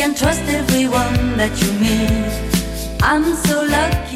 can trust everyone that you meet. I'm so lucky